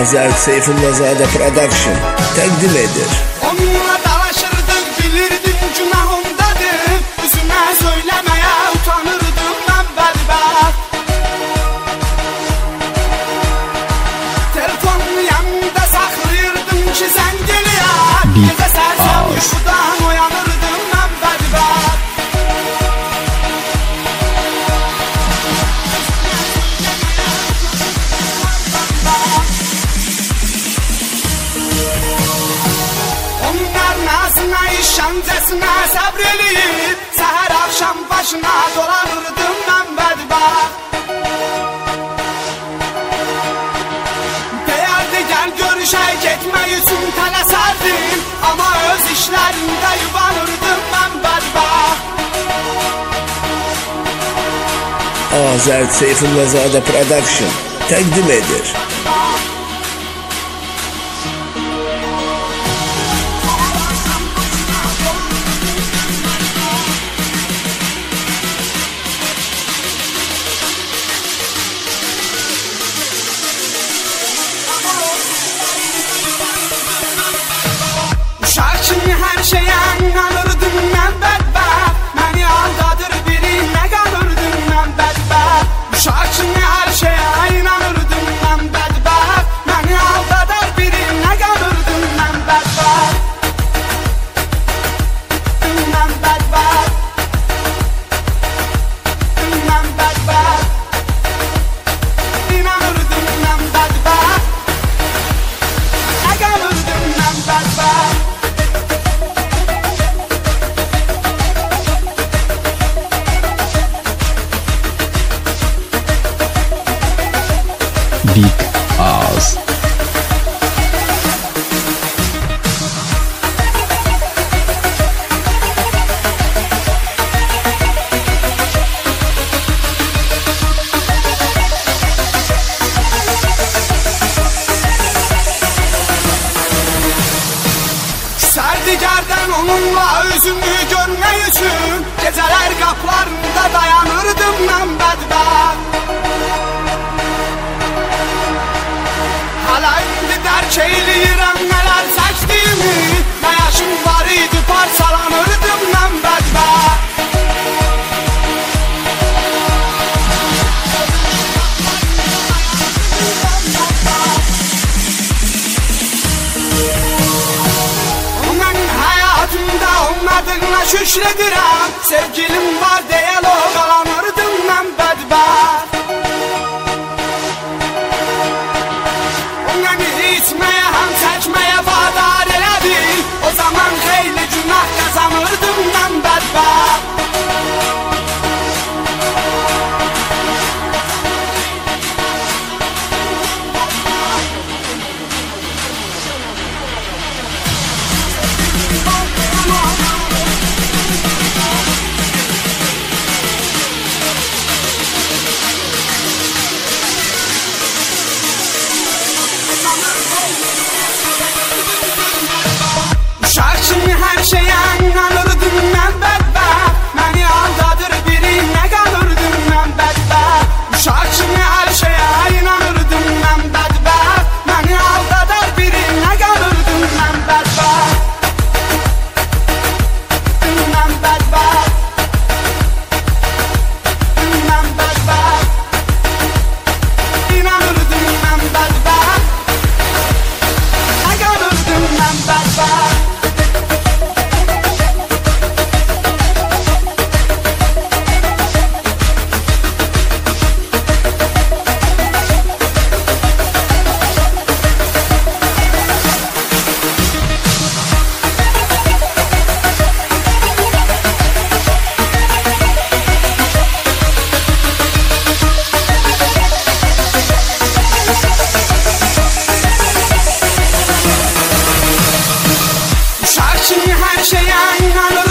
Azərbaycan Seyfullahzade Production təqdim edir. Onunla dalaşırdık, bilirdim günah ondadır. Üzümə söyləməyə utanırdım mən bədbəxt. Telefonun yanında saxlayırdım ki zəng eləyər. Gecə sərsəm yuxudan oyanırdım mən bədbəxt. Nazına işancasına səbr eləyib, səhər axşam başına dolanırdım mən bədbəxt. Deyərdi gəl görüşək, getmək üçün tələsərdim, amma öz işlərində yubanırdım mən bədbəxt. Azərbaycan Seyfullahzade Production təqdim edir. Uşaq kimi hər şeyə inanırdım mən bədbəxt. Məni aldadır biri, nə qalırdım mən bədbəxt. Uşaq kimi hər şeyə inanırdım mən bədbəxt. Məni aldadır biri, nə qalırdım mən bədbəxt. Mən bədbəxt. Mən bədbəxt. İnanırdım mən bədbəxt. Nə qalırdım mən bədbəxt. Big Az. Sərdigardən onunla özümü görmək üçün gecələr qapılarında dayanırdım mən bədbəxt. Hala indi dərk eyləyirəm nələr çəkdiyimi, nə yaşım var idi parçalanırdım mən bədbəxt. O mənim həyatımda olmadığına şükür edirəm. Sevgilim var deyəl o qalanırdım mən bədbəxt. O məni içməyə həm çəkməyə vadar elədi. O zaman xeyli günah qazanırdım mən bədbəxt. Uşaq kimi hər şeyə inanırdım mən bədbəxt. Məni aldadır biri, nə qalırdım mən bədbəxt. Uşaq kimi hər şeyə inanırdım mən bədbəxt. Məni aldadır biri, nə qalırdım mən bədbəxt. Mən bədbəxt. Mən bədbəxt. İnanırdım mən bədbəxt. Nə qalırdım mən bədbəxt. Uşaq kimi hər şeyə inanırdım